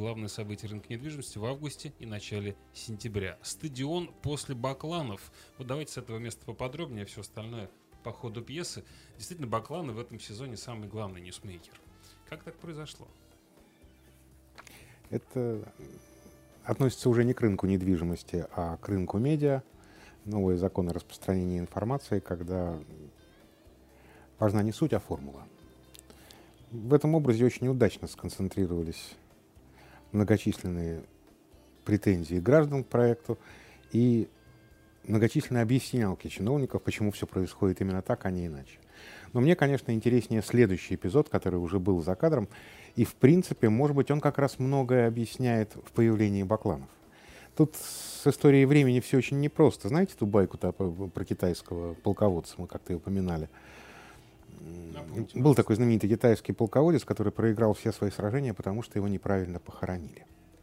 главные события рынка недвижимости в августе и начале сентября. Стадион после Бакланов. Вот давайте с этого места поподробнее, а все остальное по ходу пьесы. Действительно, Бакланы в этом сезоне самый главный ньюсмейкер. Как так произошло? Это относится уже не к рынку недвижимости, а к рынку медиа. Новые законы распространения информации, когда важна не суть, а формула. В этом образе очень удачно сконцентрировались многочисленные претензии граждан к проекту и многочисленные объяснялки чиновников, почему все происходит именно так, а не иначе. Но мне, конечно, интереснее следующий эпизод, который уже был за кадром, и, в принципе, может быть, он как раз многое объясняет в появлении Бакланов. Тут с историей времени все очень непросто. Знаете ту байку-то про китайского полководца, мы как-то ее упоминали? Был такой знаменитый китайский полководец, который проиграл все свои сражения, потому что его неправильно похоронили.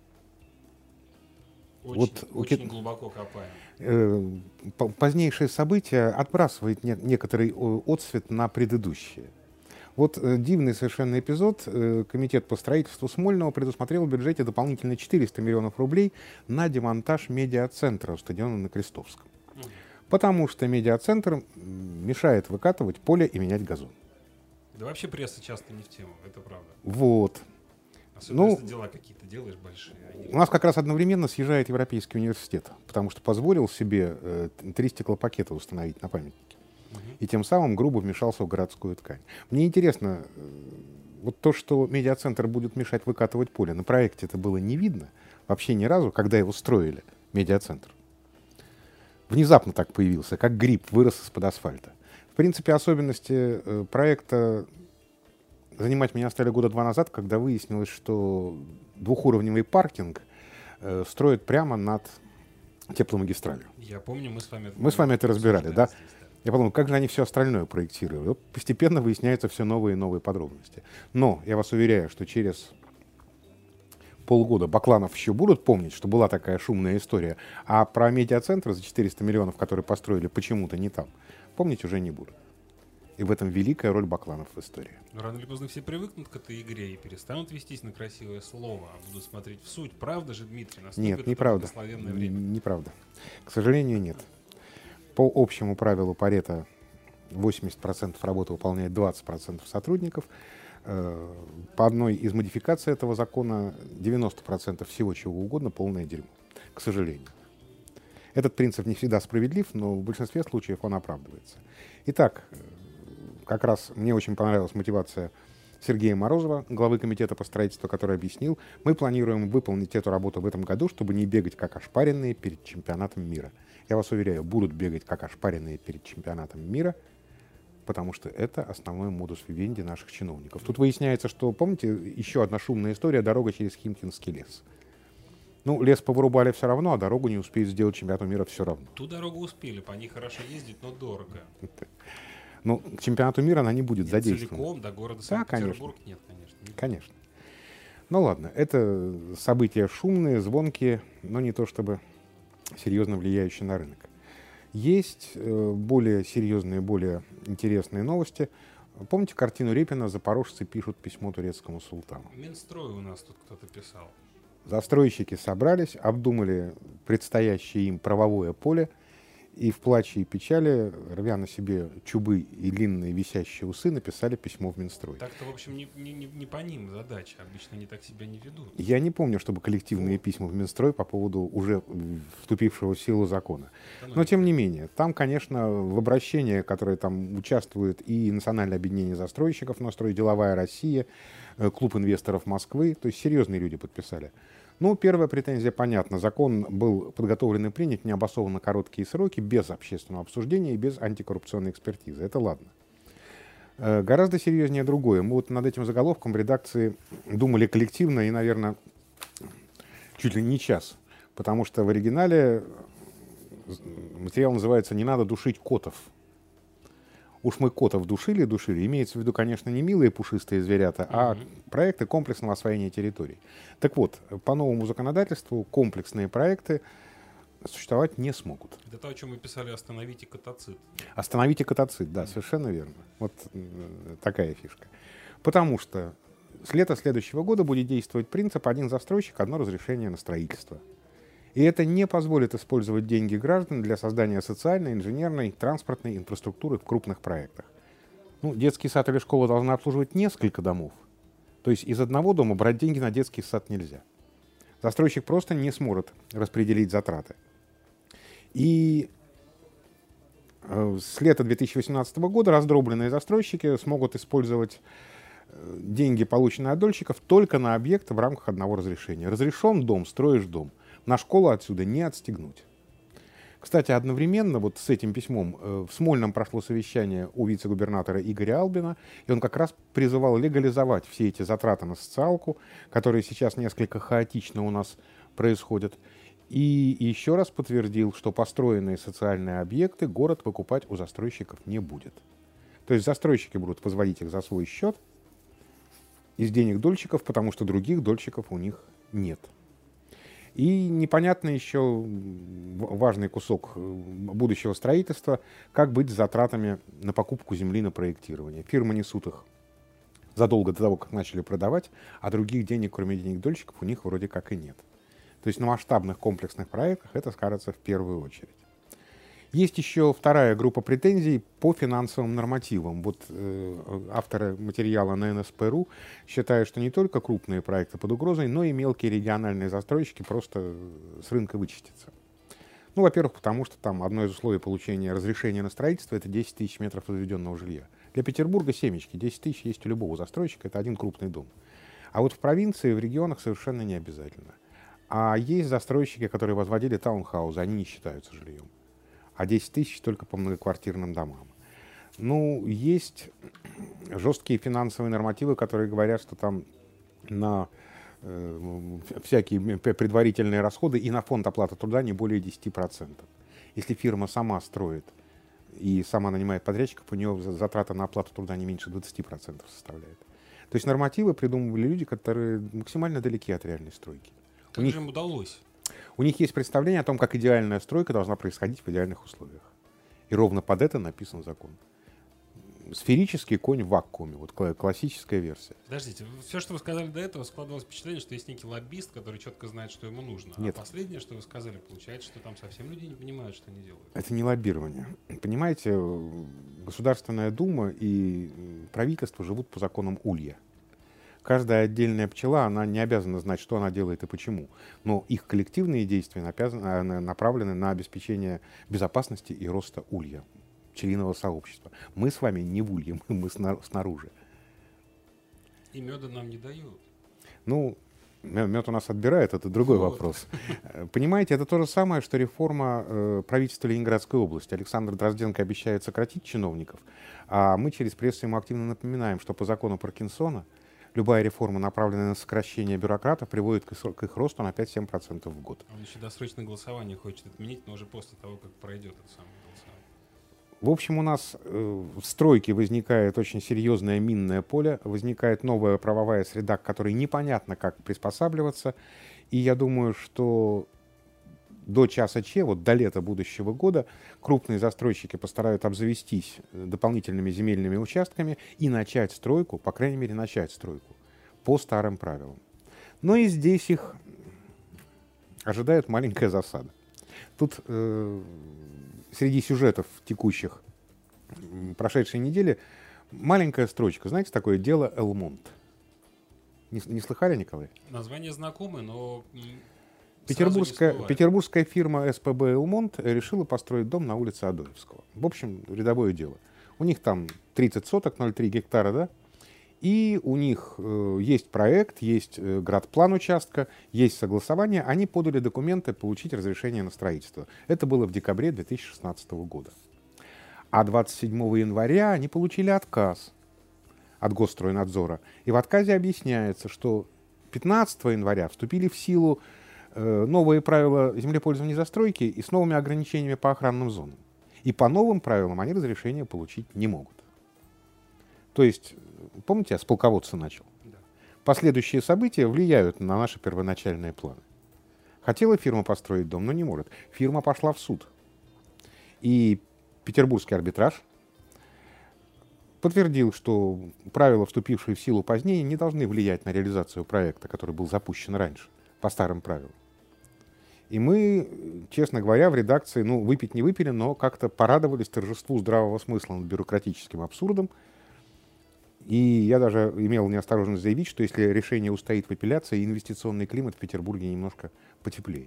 Очень глубоко копаем. Позднейшие события отбрасывают некоторый отсвет на предыдущие. Вот дивный совершенно эпизод. Комитет по строительству Смольного предусмотрел в бюджете дополнительно 400 миллионов рублей на демонтаж медиацентра у стадиона на Крестовском. Потому что медиацентр мешает выкатывать поле и менять газон. Да вообще пресса часто не в тему, это правда. Вот. Особенно если дела какие-то делаешь большие. У нас как раз одновременно съезжает Европейский университет, потому что позволил себе 3 стеклопакета установить на памятнике. И тем самым грубо вмешался в городскую ткань. Мне интересно, вот то, что медиацентр будет мешать выкатывать поле, на проекте это было не видно вообще ни разу, когда его строили, медиацентр. Внезапно так появился, как гриб, вырос из-под асфальта. В принципе, особенности проекта занимать меня стали года 2 назад, когда выяснилось, что двухуровневый паркинг строят прямо над тепломагистралью. Я помню, мы с вами это разбирали, да? Я подумал, как же они все остальное проектировали. Вот постепенно выясняются все новые и новые подробности. Но я вас уверяю, что через полгода Бакланов еще будут помнить, что была такая шумная история, а про медиацентр за 400 миллионов, который построили почему-то не там, помнить уже не будут. И в этом великая роль Бакланов в истории. Но рано или поздно все привыкнут к этой игре и перестанут вестись на красивое слово, а будут смотреть в суть. Правда же, Дмитрий? Нет, неправда. Время. Неправда. К сожалению, нет. По общему правилу Парето 80% работы выполняет 20% сотрудников. По одной из модификаций этого закона 90% всего чего угодно полное дерьмо. К сожалению. Этот принцип не всегда справедлив, но в большинстве случаев он оправдывается. Итак, как раз мне очень понравилась мотивация Сергея Морозова, главы комитета по строительству, который объяснил, мы планируем выполнить эту работу в этом году, чтобы не бегать как ошпаренные перед чемпионатом мира. Я вас уверяю, будут бегать как ошпаренные перед чемпионатом мира, потому что это основной модус вивенди наших чиновников. Тут выясняется, что, помните, еще одна шумная история — дорога через Химкинский лес. Ну, лес повырубали все равно, а дорогу не успеют сделать чемпионату мира все равно. Ту дорогу успели, по ней хорошо ездить, но дорого. Ну, к чемпионату мира она не будет задействована. Целиком до города Санкт-Петербург нет, конечно. Конечно. Ну ладно, это события шумные, звонкие, но не то чтобы серьезно влияющие на рынок. Есть более серьезные, более интересные новости. Помните картину Репина «Запорожцы пишут письмо турецкому султану»? Минстрой у нас тут кто-то писал. Застройщики собрались, обдумали предстоящее им правовое поле и в плаче и печали, рвя на себе чубы и длинные висящие усы, написали письмо в Минстрой. Так-то, в общем, не по ним задача. Обычно они так себя не ведут. Я не помню, чтобы коллективные письма в Минстрой по поводу уже вступившего в силу закона. Но, тем не менее, там, конечно, в обращении, которое там участвует и Национальное объединение застройщиков «Настрой», «Деловая Россия», Клуб инвесторов Москвы, то есть серьезные люди подписали. Ну, первая претензия понятна. Закон был подготовлен и принят в необоснованно короткие сроки, без общественного обсуждения и без антикоррупционной экспертизы. Это ладно. Гораздо серьезнее другое. Мы вот над этим заголовком в редакции думали коллективно и, наверное, чуть ли не час. Потому что в оригинале материал называется «Не надо душить котов». Уж мы котов душили, имеется в виду, конечно, не милые пушистые зверята, а проекты комплексного освоения территорий. Так вот, по новому законодательству комплексные проекты существовать не смогут. Это то, о чем мы писали «Остановите катацид». «Остановите катацид», да, совершенно верно. Вот такая фишка. Потому что с лета следующего года будет действовать принцип «один застройщик, одно разрешение на строительство». И это не позволит использовать деньги граждан для создания социальной, инженерной, транспортной инфраструктуры в крупных проектах. Ну, детский сад или школа должны обслуживать несколько домов. То есть из одного дома брать деньги на детский сад нельзя. Застройщик просто не сможет распределить затраты. И с лета 2018 года раздробленные застройщики смогут использовать деньги, полученные от дольщиков, только на объекты в рамках одного разрешения. Разрешен дом, строишь дом. На школу отсюда не отстегнуть. Кстати, одновременно вот с этим письмом в Смольном прошло совещание у вице-губернатора Игоря Албина, и он как раз призывал легализовать все эти затраты на социалку, которые сейчас несколько хаотично у нас происходят, и еще раз подтвердил, что построенные социальные объекты город выкупать у застройщиков не будет. То есть застройщики будут возводить их за свой счет из денег дольщиков, потому что других дольщиков у них нет. И непонятно еще важный кусок будущего строительства, как быть с затратами на покупку земли на проектирование. Фирмы несут их задолго до того, как начали продавать, а других денег, кроме денег дольщиков, у них вроде как и нет. То есть на масштабных комплексных проектах это скажется в первую очередь. Есть еще вторая группа претензий по финансовым нормативам. Вот авторы материала на НСП.ру считают, что не только крупные проекты под угрозой, но и мелкие региональные застройщики просто с рынка вычистятся. Ну, во-первых, потому что там одно из условий получения разрешения на строительство — это 10 тысяч метров возведенного жилья. Для Петербурга семечки. 10 тысяч есть у любого застройщика, это один крупный дом. А вот в провинции, в регионах совершенно не обязательно. А есть застройщики, которые возводили таунхаузы, они не считаются жильем. А 10 тысяч только по многоквартирным домам. Ну, есть жесткие финансовые нормативы, которые говорят, что там на всякие предварительные расходы и на фонд оплаты труда не более 10%. Если фирма сама строит и сама нанимает подрядчиков, у нее затраты на оплату труда не меньше 20% составляет. То есть нормативы придумывали люди, которые максимально далеки от реальной стройки. Как же им удалось? У них есть представление о том, как идеальная стройка должна происходить в идеальных условиях. И ровно под это написан закон. Сферический конь в вакууме. Вот классическая версия. Подождите, все, что вы сказали до этого, складывалось впечатление, что есть некий лоббист, который четко знает, что ему нужно. Нет. А последнее, что вы сказали, получается, что там совсем люди не понимают, что они делают. Это не лоббирование. Понимаете, Государственная Дума и правительство живут по законам Улья. Каждая отдельная пчела, она не обязана знать, что она делает и почему. Но их коллективные действия направлены на обеспечение безопасности и роста улья, пчелиного сообщества. Мы с вами не в улье, мы снаружи. И меда нам не дают. Ну, мед у нас отбирают, это другой вопрос. Понимаете, это то же самое, что реформа правительства Ленинградской области. Александр Дрозденко обещает сократить чиновников, а мы через прессу ему активно напоминаем, что по закону Паркинсона любая реформа, направленная на сокращение бюрократов, приводит к их росту на 5-7% в год. Он еще досрочное голосование хочет отменить, но уже после того, как пройдет это самое голосование. В общем, у нас в стройке возникает очень серьезное минное поле, возникает новая правовая среда, к которой непонятно, как приспосабливаться. И я думаю, что до часа Ч, вот до лета будущего года, крупные застройщики постараются обзавестись дополнительными земельными участками и начать стройку, по крайней мере, начать стройку по старым правилам. Но и здесь их ожидает маленькая засада. Тут среди сюжетов текущих прошедшей недели маленькая строчка. Знаете, такое дело Элмонт? Не слыхали, Николай? Название знакомое, но... Петербургская фирма СПБ «Элмонт» решила построить дом на улице Адоевского. В общем, рядовое дело. У них там 30 соток, 0,3 гектара, да? И у них есть проект, есть градплан участка, есть согласование. Они подали документы получить разрешение на строительство. Это было в декабре 2016 года. А 27 января они получили отказ от Госстройнадзора. И в отказе объясняется, что 15 января вступили в силу новые правила землепользования и застройки и с новыми ограничениями по охранным зонам. И по новым правилам они разрешения получить не могут. То есть, помните, я с полководца начал? Да. Последующие события влияют на наши первоначальные планы. Хотела фирма построить дом, но не может. Фирма пошла в суд. И Петербургский арбитраж подтвердил, что правила, вступившие в силу позднее, не должны влиять на реализацию проекта, который был запущен раньше, по старым правилам. И мы, честно говоря, в редакции, выпить не выпили, но как-то порадовались торжеству здравого смысла над бюрократическим абсурдом. И я даже имел неосторожность заявить, что если решение устоит в апелляции, инвестиционный климат в Петербурге немножко потеплеет.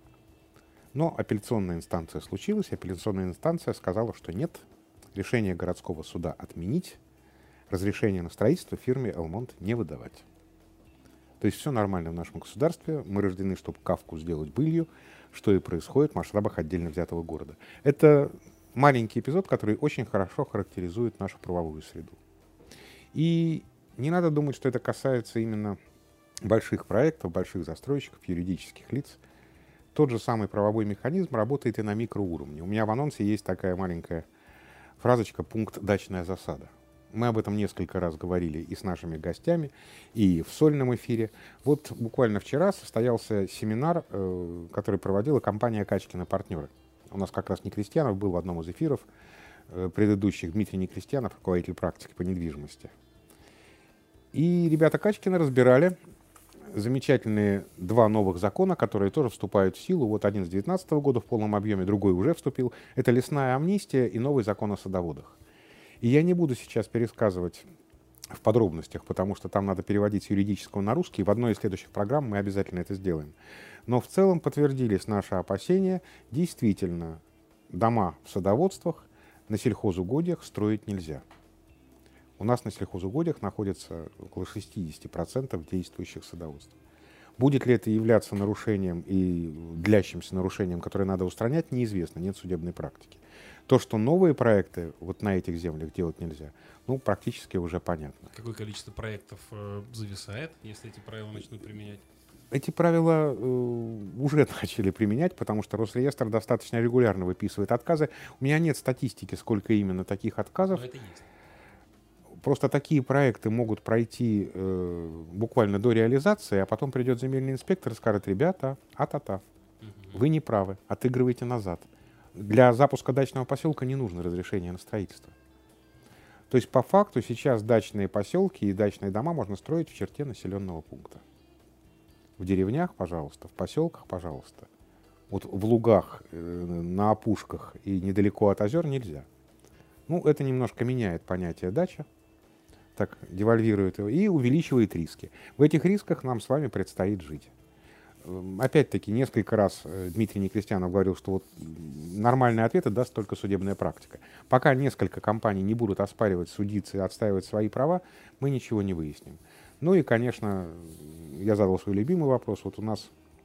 Но апелляционная инстанция случилась, и апелляционная инстанция сказала, что нет, решение городского суда отменить, разрешение на строительство фирме «Элмонт» не выдавать. То есть все нормально в нашем государстве, мы рождены, чтобы Кавку сделать былью, что и происходит в масштабах отдельно взятого города. Это маленький эпизод, который очень хорошо характеризует нашу правовую среду. И не надо думать, что это касается именно больших проектов, больших застройщиков, юридических лиц. Тот же самый правовой механизм работает и на микроуровне. У меня в анонсе есть такая маленькая фразочка «пункт дачная засада». Мы об этом несколько раз говорили и с нашими гостями, и в сольном эфире. Вот буквально вчера состоялся семинар, который проводила компания «Качкина партнеры». У нас как раз Некрестьянов был в одном из эфиров предыдущих, Дмитрий Некрестьянов, руководитель практики по недвижимости. И ребята Качкина разбирали замечательные два новых закона, которые тоже вступают в силу. Вот один с 2019 года в полном объеме, другой уже вступил. Это лесная амнистия и новый закон о садоводах. И я не буду сейчас пересказывать в подробностях, потому что там надо переводить с юридического на русский. В одной из следующих программ мы обязательно это сделаем. Но в целом подтвердились наши опасения. Действительно, дома в садоводствах на сельхозугодиях строить нельзя. У нас на сельхозугодиях находится около 60% действующих садоводств. Будет ли это являться нарушением и длящимся нарушением, которое надо устранять, неизвестно, нет судебной практики. То, что новые проекты вот на этих землях делать нельзя, практически уже понятно. Какое количество проектов зависает, если эти правила начнут применять? Эти правила уже начали применять, потому что Росреестр достаточно регулярно выписывает отказы. У меня нет статистики, сколько именно таких отказов. Но это есть. Просто такие проекты могут пройти буквально до реализации, а потом придет земельный инспектор и скажет: ребята, вы не правы, отыгрывайте назад. Для запуска дачного поселка не нужно разрешение на строительство. То есть по факту сейчас дачные поселки и дачные дома можно строить в черте населенного пункта. В деревнях, пожалуйста, в поселках, пожалуйста. Вот в лугах, на опушках и недалеко от озер нельзя. Это немножко меняет понятие дача, так девальвирует его и увеличивает риски. В этих рисках нам с вами предстоит жить. Опять-таки, несколько раз Дмитрий Некрестьянов говорил, что вот нормальные ответы даст только судебная практика. Пока несколько компаний не будут оспаривать, судиться и отстаивать свои права, мы ничего не выясним. И, конечно, я задал свой любимый вопрос. Вот у нас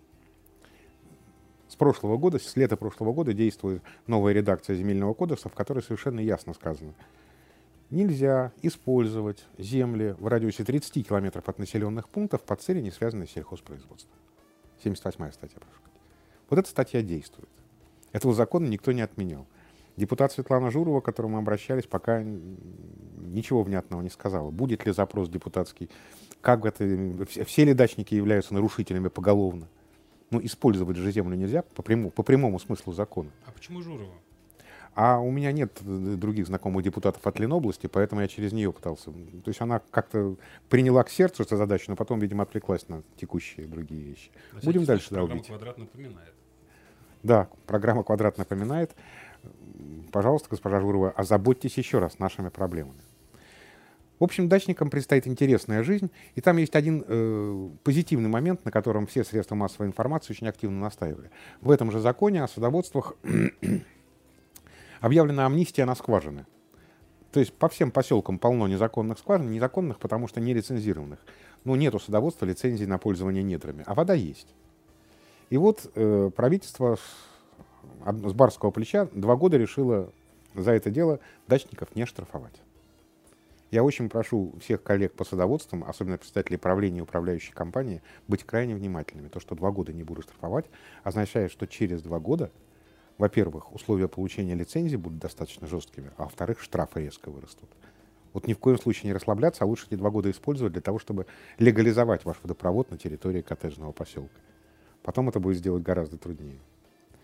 с лета прошлого года действует новая редакция Земельного кодекса, в которой совершенно ясно сказано: нельзя использовать земли в радиусе 30 километров от населенных пунктов под цели, не связанные с сельхозпроизводством. 78-я статья, прошу. Вот эта статья действует. Этого закона никто не отменял. Депутат Светлана Журова, к которой мы обращались, пока ничего внятного не сказала. Будет ли запрос депутатский, все ли дачники являются нарушителями поголовно. Использовать же землю нельзя по прямому смыслу закона. А почему Журова? А у меня нет других знакомых депутатов от Ленобласти, поэтому я через нее пытался. То есть она как-то приняла к сердцу эту задачу, но потом, видимо, отвлеклась на текущие другие вещи. Будем дальше долбить. Программа «Квадрат» напоминает. Да, программа «Квадрат» напоминает. Пожалуйста, госпожа Журова, озаботьтесь еще раз нашими проблемами. В общем, дачникам предстоит интересная жизнь, и там есть один позитивный момент, на котором все средства массовой информации очень активно настаивали. В этом же законе о садоводствах объявлена амнистия на скважины. То есть по всем поселкам полно незаконных скважин, незаконных, потому что нелицензированных. Нету садоводства лицензии на пользование недрами, а вода есть. И вот правительство с барского плеча 2 года решило за это дело дачников не штрафовать. Я очень прошу всех коллег по садоводствам, особенно представителей правления и управляющей компании, быть крайне внимательными. То, что 2 года не будут штрафовать, означает, что через 2 года, во-первых, условия получения лицензии будут достаточно жесткими, а во-вторых, штрафы резко вырастут. Вот ни в коем случае не расслабляться, а лучше эти 2 года использовать для того, чтобы легализовать ваш водопровод на территории коттеджного поселка. Потом это будет сделать гораздо труднее.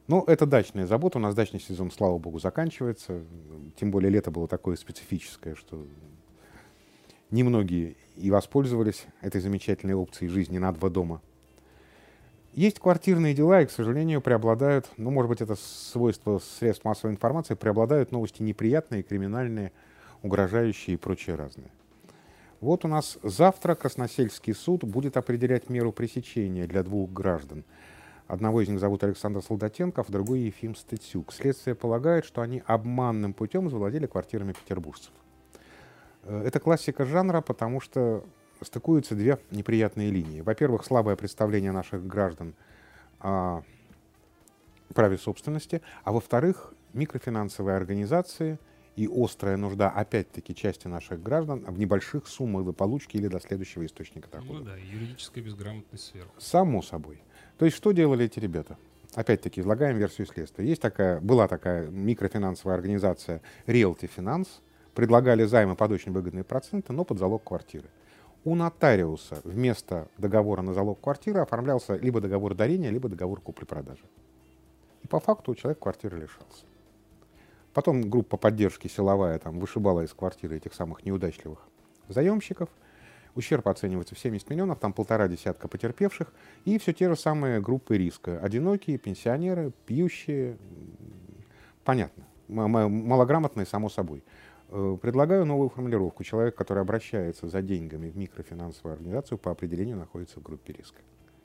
Но это дачная забота. У нас дачный сезон, слава богу, заканчивается. Тем более лето было такое специфическое, что немногие и воспользовались этой замечательной опцией жизни на два дома. Есть квартирные дела, и, к сожалению, преобладают, ну, может быть, это свойство средств массовой информации, преобладают новости неприятные, криминальные, угрожающие и прочее разные. Вот у нас завтра Красносельский суд будет определять меру пресечения для двух граждан. Одного из них зовут Александр Солдатенков, другой Ефим Стецюк. Следствие полагает, что они обманным путем завладели квартирами петербуржцев. Это классика жанра, потому что стыкуются две неприятные линии. Во-первых, слабое представление наших граждан о праве собственности, а во-вторых, микрофинансовые организации и острая нужда, опять-таки, части наших граждан в небольших суммах до получки или до следующего источника дохода. Ну да, юридическая безграмотность сверху. Само собой. То есть что делали эти ребята? Опять-таки, излагаем версию следствия. Была такая микрофинансовая организация Realty Finance, предлагали займы под очень выгодные проценты, но под залог квартиры. У нотариуса вместо договора на залог квартиры оформлялся либо договор дарения, либо договор купли-продажи. И по факту человек квартиры лишался. Потом группа поддержки силовая вышибала из квартиры этих самых неудачливых заемщиков. Ущерб оценивается в 70 миллионов, там 1,5 десятка потерпевших. И все те же самые группы риска. Одинокие, пенсионеры, пьющие. Понятно. Малограмотные, само собой. Предлагаю новую формулировку. Человек, который обращается за деньгами в микрофинансовую организацию, по определению находится в группе риска.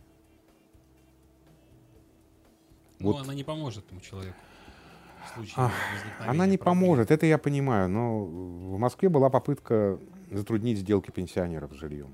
Ну, она не поможет этому человеку в случае возникновения Она не проблем. поможет, это я понимаю. Но в Москве была попытка затруднить сделки пенсионеров с жильем.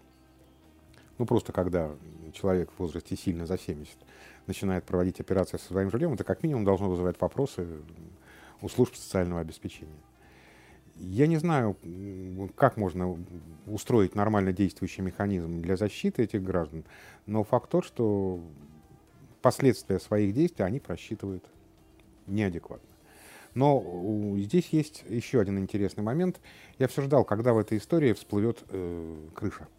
Ну, просто когда человек в возрасте сильно за 70 начинает проводить операции со своим жильем, это как минимум должно вызывать вопросы у служб социального обеспечения. Я не знаю, как можно устроить нормально действующий механизм для защиты этих граждан, но факт тот, что последствия своих действий они просчитывают неадекватно. Но здесь есть еще один интересный момент. Я все ждал, когда в этой истории всплывет крыша.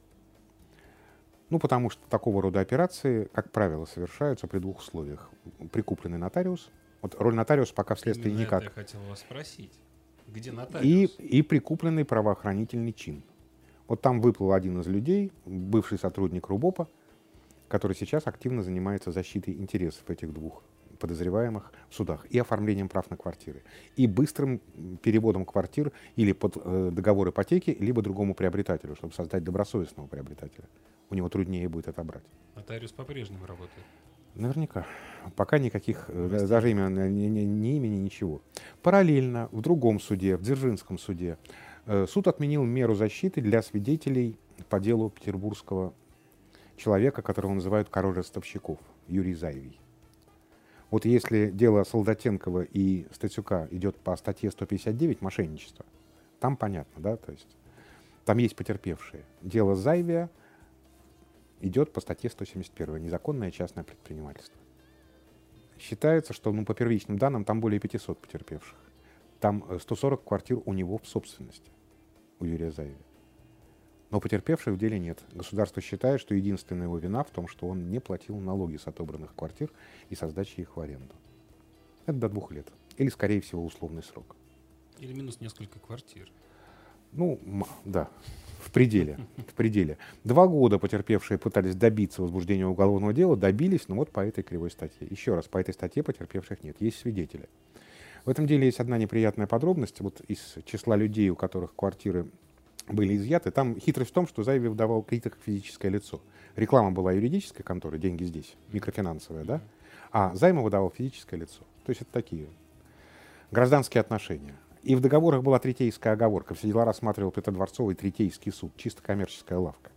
Ну, потому что такого рода операции, как правило, совершаются при двух условиях. Прикупленный нотариус. Вот роль нотариуса пока в следствии Именно никак. это я хотел вас спросить. Где нотариус? И прикупленный правоохранительный чин. Вот там выплыл один из людей, бывший сотрудник РУБОПа, который сейчас активно занимается защитой интересов этих двух подозреваемых в судах и оформлением прав на квартиры. И быстрым переводом квартир или под договор ипотеки, либо другому приобретателю, чтобы создать добросовестного приобретателя. У него труднее будет отобрать. Нотариус по-прежнему работает. Наверняка. Пока никаких, даже ни имени, ничего. Параллельно в другом суде, в Дзержинском суде, суд отменил меру защиты для свидетелей по делу петербургского человека, которого называют король ростовщиков, Юрий Заевий. Вот если дело Солдатенкова и Стецюка идет по статье 159 «Мошенничество», там понятно, да, то есть там есть потерпевшие. Дело Заевия идет по статье 171 «Незаконное частное предпринимательство». Считается, что по первичным данным там более 500 потерпевших. Там 140 квартир у него в собственности, у Юрия Заевия. Но потерпевших в деле нет. Государство считает, что единственная его вина в том, что он не платил налоги с отобранных квартир и со сдачи их в аренду. Это до 2 лет. Или, скорее всего, условный срок. Или минус несколько квартир. Ну, да, в пределе. В пределе. 2 года потерпевшие пытались добиться возбуждения уголовного дела, добились, но вот по этой кривой статье. Еще раз, по этой статье потерпевших нет. Есть свидетели. В этом деле есть одна неприятная подробность. Вот из числа людей, у которых квартиры были изъяты, там хитрость в том, что Заевий давал кредит как физическое лицо. Реклама была юридической конторы, деньги здесь, микрофинансовая, да? А займы выдавал физическое лицо. То есть это такие гражданские отношения. И в договорах была третейская оговорка. Все дела рассматривал Петродворцовый третейский суд, чисто коммерческая лавка.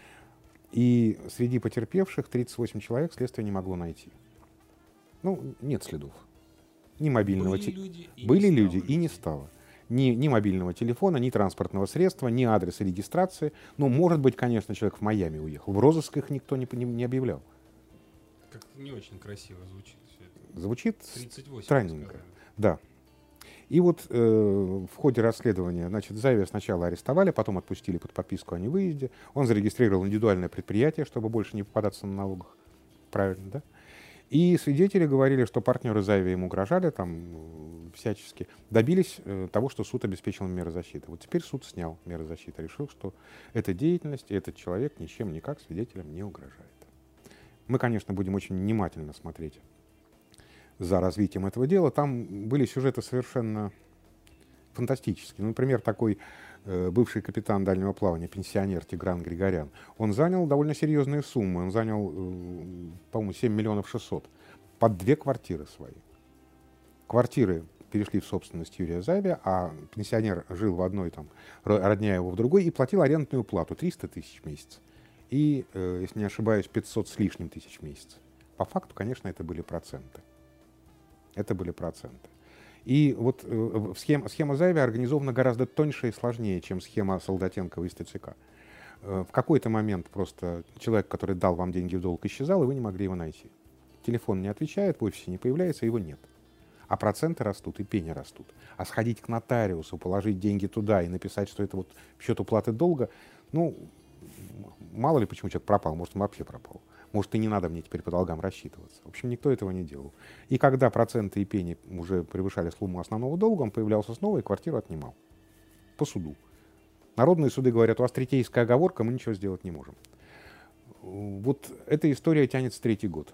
И среди потерпевших 38 человек следствие не могло найти. Ну, нет следов. Ни мобильного Были люди и не стало. Ни мобильного телефона, ни транспортного средства, ни адреса регистрации. Ну, может быть, конечно, человек в Майами уехал. В розыск их никто не объявлял. Как-то не очень красиво звучит все это. Звучит 38, странненько. Да. И вот в ходе расследования, Заевия сначала арестовали, потом отпустили под подписку о невыезде. Он зарегистрировал индивидуальное предприятие, чтобы больше не попадаться на налогах. Правильно, да? И свидетели говорили, что партнеры Зайвия им угрожали там всячески, добились того, что суд обеспечил им меры защиты. Вот теперь суд снял меры защиты, решил, что эта деятельность и этот человек ничем никак свидетелям не угрожает. Мы, конечно, будем очень внимательно смотреть за развитием этого дела. Там были сюжеты совершенно фантастические. Ну, например, такой бывший капитан дальнего плавания, пенсионер Тигран Григорян, он занял довольно серьезные суммы. Он занял, по-моему, 7 миллионов 600 под 2 квартиры свои. Квартиры перешли в собственность Юрия Зайвия, а пенсионер жил в одной, там, родня его в другой, и платил арендную плату 300 тысяч в месяц. И, если не ошибаюсь, 500 с лишним тысяч в месяц. По факту, конечно, это были проценты. Это были проценты. И вот схема Зайвия организована гораздо тоньше и сложнее, чем схема Солдатенкова из ТЦК. В какой-то момент просто человек, который дал вам деньги в долг, исчезал, и вы не могли его найти. Телефон не отвечает, в офисе не появляется, его нет. А проценты растут, и пени растут. А сходить к нотариусу, положить деньги туда и написать, что это вот счет уплаты долга, ну, мало ли почему человек пропал, может, он вообще пропал. Может, и не надо мне теперь по долгам рассчитываться. В общем, никто этого не делал. И когда проценты и пени уже превышали сумму основного долга, он появлялся снова и квартиру отнимал. По суду. Народные суды говорят, у вас третейская оговорка, мы ничего сделать не можем. Вот эта история тянется 3-й год.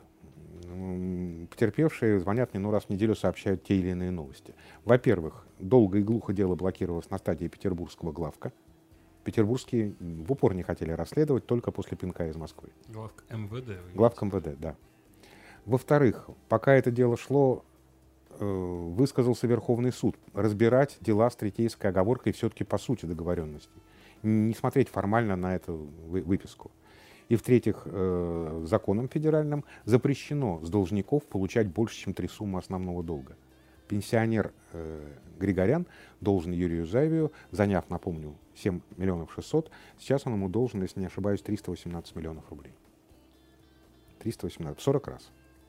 Потерпевшие звонят мне, раз в неделю сообщают те или иные новости. Во-первых, долго и глухо дело блокировалось на стадии петербургского главка. Петербургские в упор не хотели расследовать, только после пинка из Москвы. Главка МВД. Главка МВД, да. Во-вторых, пока это дело шло, высказался Верховный суд разбирать дела с третейской оговоркой все-таки по сути договоренностей. Не смотреть формально на эту выписку. И в-третьих, законом федеральным запрещено с должников получать больше, чем 3 суммы основного долга. Пенсионер Григорян должен Юрию Зайвию, заняв, напомню, 7 миллионов 600, сейчас он ему должен, если не ошибаюсь, 318 миллионов рублей. 318, 40 раз.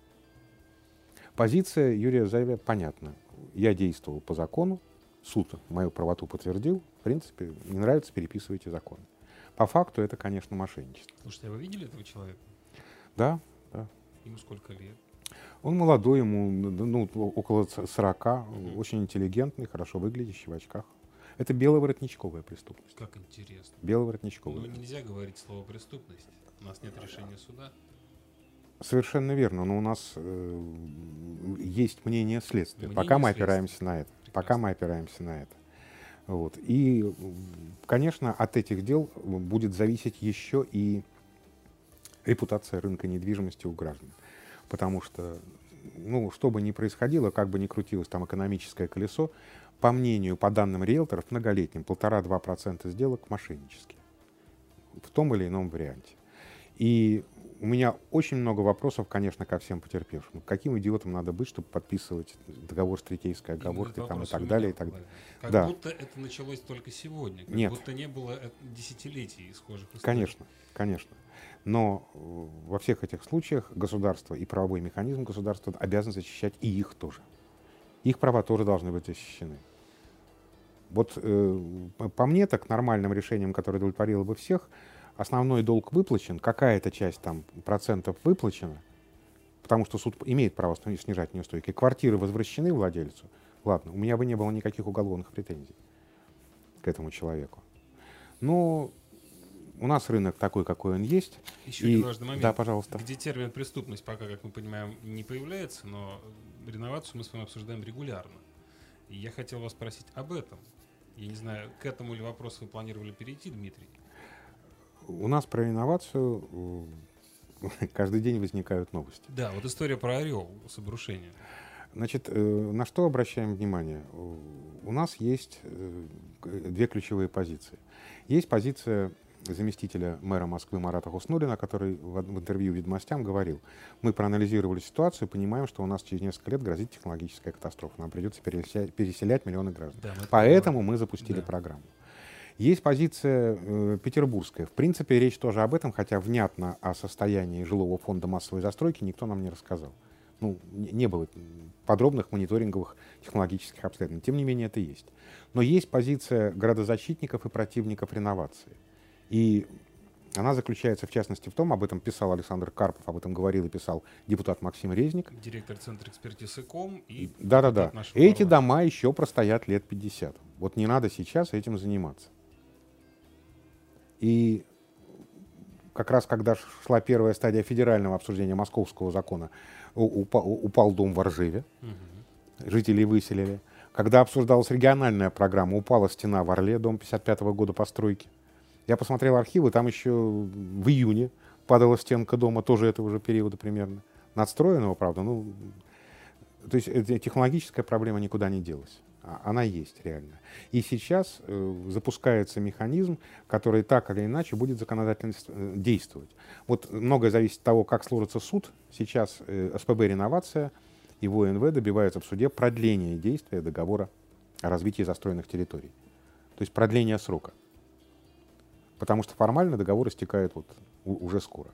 Позиция Юрия Зайвия понятна. Я действовал по закону, суд мою правоту подтвердил, в принципе, не нравится, переписывайте закон. По факту это, конечно, мошенничество. Слушайте, а вы видели этого человека? Да, да. Ему сколько лет? Он молодой, ему около 40, очень интеллигентный, хорошо выглядящий, в очках. Это беловоротничковая преступность. Как интересно. Беловоротничковая. Но нельзя говорить слово «преступность». У нас нет решения суда. Совершенно верно, но у нас есть мнение следствия. Мнение Пока мы следствия. опираемся на это. Прекрасно. Пока мы опираемся на это. Вот. И, конечно, от этих дел будет зависеть еще и репутация рынка недвижимости у граждан. Потому что, что бы ни происходило, как бы ни крутилось там экономическое колесо, по мнению, по данным риэлторов, многолетним, 1,5-2% сделок мошеннические. В том или ином варианте. И у меня очень много вопросов, конечно, ко всем потерпевшим. Каким идиотом надо быть, чтобы подписывать договор с третейской оговоркой там, и так далее, и так далее. Как да. будто это началось только сегодня. Как Нет. будто не было десятилетий схожих историй. Конечно, конечно. Но во всех этих случаях государство и правовой механизм государства обязан защищать и их тоже. Их права тоже должны быть защищены. Вот по мне, так нормальным решением, которое удовлетворило бы всех, основной долг выплачен, какая-то часть там процентов выплачена, потому что суд имеет право снижать неустойки. Квартиры возвращены владельцу. Ладно, у меня бы не было никаких уголовных претензий к этому человеку. Но у нас рынок такой, какой он есть. Еще один важный момент. Да, пожалуйста. Где термин «преступность» пока, как мы понимаем, не появляется, но реновацию мы с вами обсуждаем регулярно. И я хотел вас спросить об этом. Я не знаю, к этому ли вопросу вы планировали перейти, Дмитрий? У нас про реновацию каждый день возникают новости. Да, вот история про «Орел» с обрушением. Значит, на что обращаем внимание? У нас есть 2 ключевые позиции. Есть позиция заместителя мэра Москвы Марата Хуснуллина, который в интервью «Ведомостям» говорил: мы проанализировали ситуацию, понимаем, что у нас через несколько лет грозит технологическая катастрофа. Нам придется переселять миллионы граждан. Да, поэтому мы запустили программу. Есть позиция петербургская. В принципе, речь тоже об этом, хотя внятно о состоянии жилого фонда массовой застройки никто нам не рассказал. Не было подробных мониторинговых технологических обследований. Тем не менее, это есть. Но есть позиция градозащитников и противников реновации. И Она заключается, в частности, в том, об этом писал Александр Карпов, об этом говорил и писал депутат Максим Резник. Директор Центра экспертизы КОМ и Да. Эти дома еще простоят лет 50. Вот не надо сейчас этим заниматься. И как раз когда шла первая стадия федерального обсуждения московского закона, упал дом в Оржеве, жителей выселили. Когда обсуждалась региональная программа, упала стена в Орле, дом 55-го года постройки. Я посмотрел архивы, там еще в июне падала стенка дома, тоже этого же периода примерно. Надстроенного, правда, то есть технологическая проблема никуда не делась. Она есть реально. И сейчас запускается механизм, который так или иначе будет законодательно действовать. Вот многое зависит от того, как сложится суд. Сейчас СПБ «Реновация» и ВНВ добиваются в суде продления действия договора о развитии застроенных территорий. То есть продления срока. Потому что формально договор истекает уже скоро.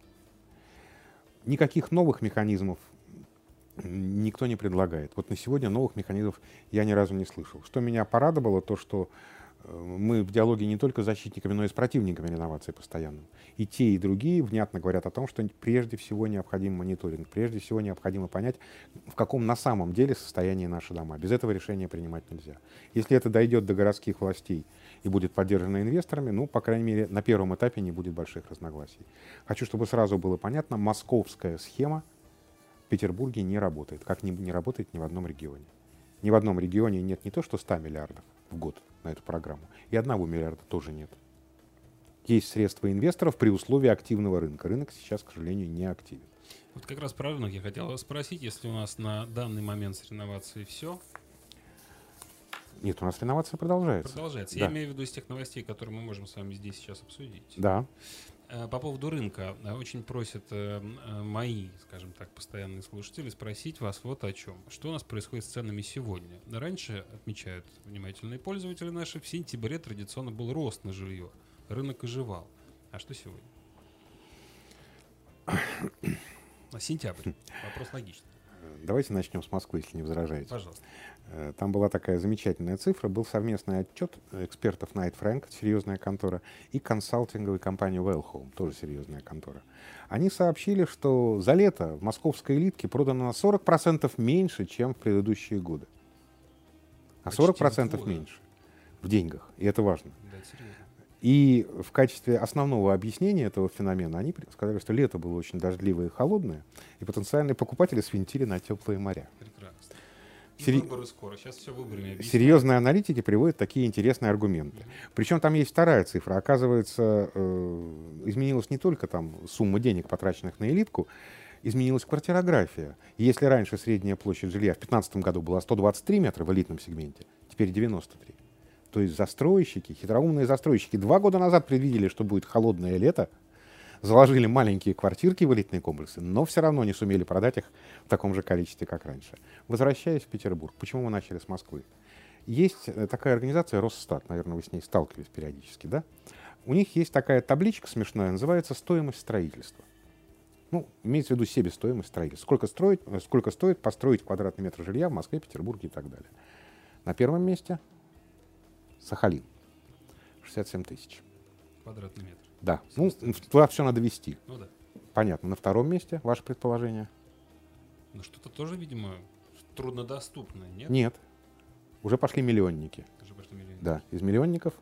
Никаких новых механизмов никто не предлагает. Вот на сегодня новых механизмов я ни разу не слышал. Что меня порадовало, то что мы в диалоге не только с защитниками, но и с противниками реновации постоянно. И те, и другие внятно говорят о том, что прежде всего необходим мониторинг, прежде всего необходимо понять, в каком на самом деле состоянии наши дома. Без этого решения принимать нельзя. Если это дойдет до городских властей и будет поддержано инвесторами, по крайней мере, на первом этапе не будет больших разногласий. Хочу, чтобы сразу было понятно, московская схема в Петербурге не работает, как не работает ни в одном регионе. Ни в одном регионе нет не то что 100 миллиардов в год на эту программу, и 1 миллиарда тоже нет. Есть средства инвесторов при условии активного рынка. Рынок сейчас, к сожалению, не активен. Вот как раз про рынок я хотел вас спросить, если у нас на данный момент с реновацией все. Нет, у нас реновация продолжается. Продолжается. Да. Я имею в виду из тех новостей, которые мы можем с вами здесь сейчас обсудить. Да. По поводу рынка. Очень просят мои, скажем так, постоянные слушатели спросить вас вот о чем. Что у нас происходит с ценами сегодня? Раньше, отмечают внимательные пользователи наши, в сентябре традиционно был рост на жилье. Рынок оживал. А что сегодня? Сентябрь. Вопрос логичный. Давайте начнем с Москвы, если не возражаете. Пожалуйста. Там была такая замечательная цифра. Был совместный отчет экспертов Knight Frank, серьезная контора, и консалтинговой компании Wellhome, тоже серьезная контора. Они сообщили, что за лето в московской элитке продано на 40% меньше, чем в предыдущие годы. На 40% меньше в деньгах. И это важно. Да, это серьезно. И в качестве основного объяснения этого феномена они сказали, что лето было очень дождливое и холодное, и потенциальные покупатели свинтили на теплые моря. Прекрасно. Выборы скоро. Сейчас все выборами объясняют. Серьезные аналитики приводят такие интересные аргументы. Причем там есть вторая цифра. Оказывается, изменилась не только там сумма денег, потраченных на элитку, изменилась квартирография. Если раньше средняя площадь жилья в 2015 году была 123 метра в элитном сегменте, теперь 93. То есть застройщики, хитроумные застройщики 2 года назад предвидели, что будет холодное лето, заложили маленькие квартирки в элитные комплексы, но все равно не сумели продать их в таком же количестве, как раньше. Возвращаясь в Петербург, почему мы начали с Москвы? Есть такая организация Росстат, наверное, вы с ней сталкивались периодически, да? У них есть такая табличка смешная, называется «Стоимость строительства». Имеется в виду себестоимость строительства. Сколько стоит построить квадратный метр жилья в Москве, Петербурге и так далее. На первом месте Сахалин. 67 тысяч. Квадратный метр. Да. Туда все надо вести. Да. Понятно. На втором месте ваше предположение? Что-то тоже, видимо, труднодоступное, нет? Нет. Уже пошли миллионники. Да. Из миллионников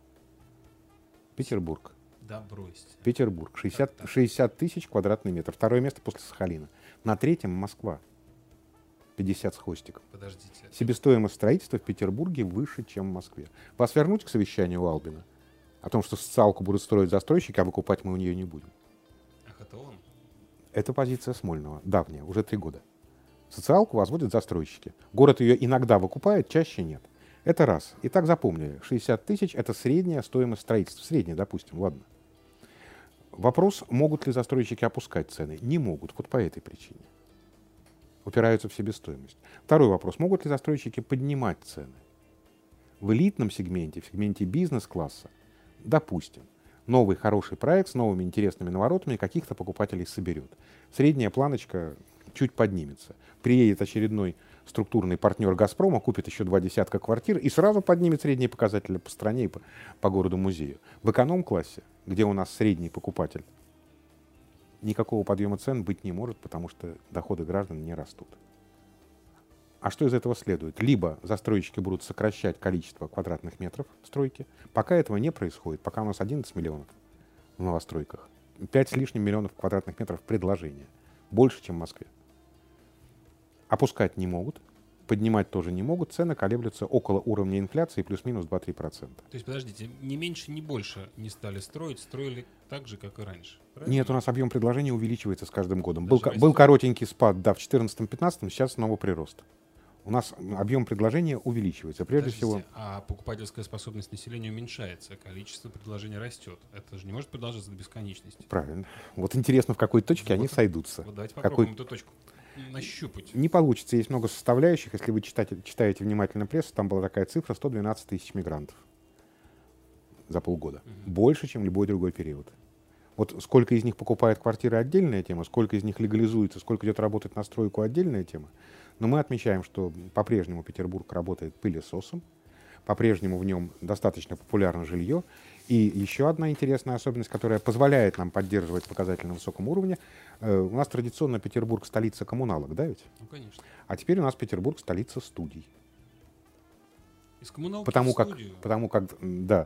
Петербург. Да, бросьте. Петербург. 60 тысяч квадратный метр. Второе место после Сахалина. На третьем Москва. 50 с хвостиком. Подождите. Себестоимость строительства в Петербурге выше, чем в Москве. Вас вернуть к совещанию у Албина? О том, что социалку будут строить застройщики, а выкупать мы у нее не будем. Ах, это он? Это позиция Смольного. Давняя, уже 3 года. Социалку возводят застройщики. Город ее иногда выкупает, чаще нет. Это раз. Итак, запомнили. 60 тысяч — это средняя стоимость строительства. Средняя, допустим, ладно. Вопрос, могут ли застройщики опускать цены? Не могут, вот по этой причине. Упираются в себестоимость. Второй вопрос. Могут ли застройщики поднимать цены? В элитном сегменте, в сегменте бизнес-класса, допустим, новый хороший проект с новыми интересными наворотами каких-то покупателей соберет. Средняя планочка чуть поднимется. Приедет очередной структурный партнер «Газпрома», купит еще 2 десятка квартир и сразу поднимет средние показатели по стране и по городу-музею. В эконом-классе, где у нас средний покупатель, никакого подъема цен быть не может, потому что доходы граждан не растут. А что из этого следует? Либо застройщики будут сокращать количество квадратных метров стройки. Пока этого не происходит, пока у нас 11 миллионов в новостройках, 5 с лишним миллионов квадратных метров предложения. Больше, чем в Москве. Опускать не могут, поднимать тоже не могут. Цены колеблются около уровня инфляции плюс-минус 2-3%. То есть, подождите, ни меньше, ни больше не стали строить, строили так же, как и раньше. Правильно? Нет, у нас объем предложения увеличивается с каждым годом. Был коротенький спад, да, в 2014-2015, сейчас снова прирост. У нас объем предложения увеличивается. Прежде всего... А покупательская способность населения уменьшается, количество предложений растет. Это же не может продолжаться до бесконечности. Правильно. Вот интересно, в какой точке они сойдутся. Вот давайте попробуем эту точку нащупать. Не получится. Есть много составляющих. Если вы читаете внимательно прессу, там была такая цифра: 112 тысяч мигрантов за полгода. Больше, чем любой другой период. Вот сколько из них покупает квартиры — отдельная тема, сколько из них легализуется, сколько идет работать на стройку — отдельная тема. Но мы отмечаем, что по-прежнему Петербург работает пылесосом, по-прежнему в нем достаточно популярно жилье. И еще одна интересная особенность, которая позволяет нам поддерживать показатели на высоком уровне. У нас традиционно Петербург — столица коммуналок, да ведь? Ну, конечно. А теперь у нас Петербург — столица студий. Из коммуналки Потому в как, да,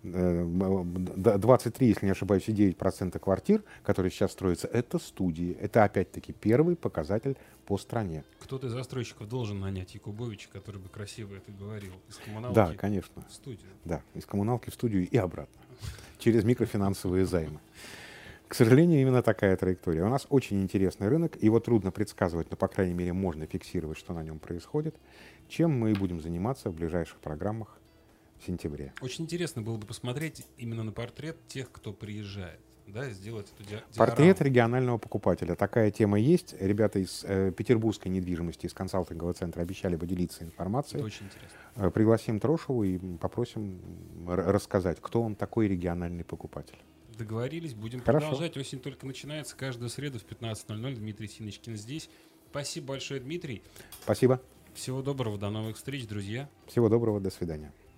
23, если не ошибаюсь, 9% квартир, которые сейчас строятся, это студии. Это опять-таки первый показатель по стране. Кто-то из застройщиков должен нанять Якубовича, который бы красиво это говорил. Из коммуналки Да, конечно. в студию. Да, из коммуналки в студию и обратно. Через микрофинансовые займы. К сожалению, именно такая траектория. У нас очень интересный рынок, его трудно предсказывать, но, по крайней мере, можно фиксировать, что на нем происходит, чем мы будем заниматься в ближайших программах в сентябре. Очень интересно было бы посмотреть именно на портрет тех, кто приезжает, да, сделать эту диораму. Портрет регионального покупателя. Такая тема есть. Ребята из петербургской недвижимости, из консалтингового центра обещали поделиться информацией. Это очень интересно. Пригласим Трошеву и попросим рассказать, кто он такой региональный покупатель. Договорились, будем Хорошо. продолжать. Осень только начинается. Каждую среду в 15:00 Дмитрий Синочкин здесь. Спасибо большое, Дмитрий. Спасибо. Всего доброго, до новых встреч, друзья. Всего доброго, до свидания.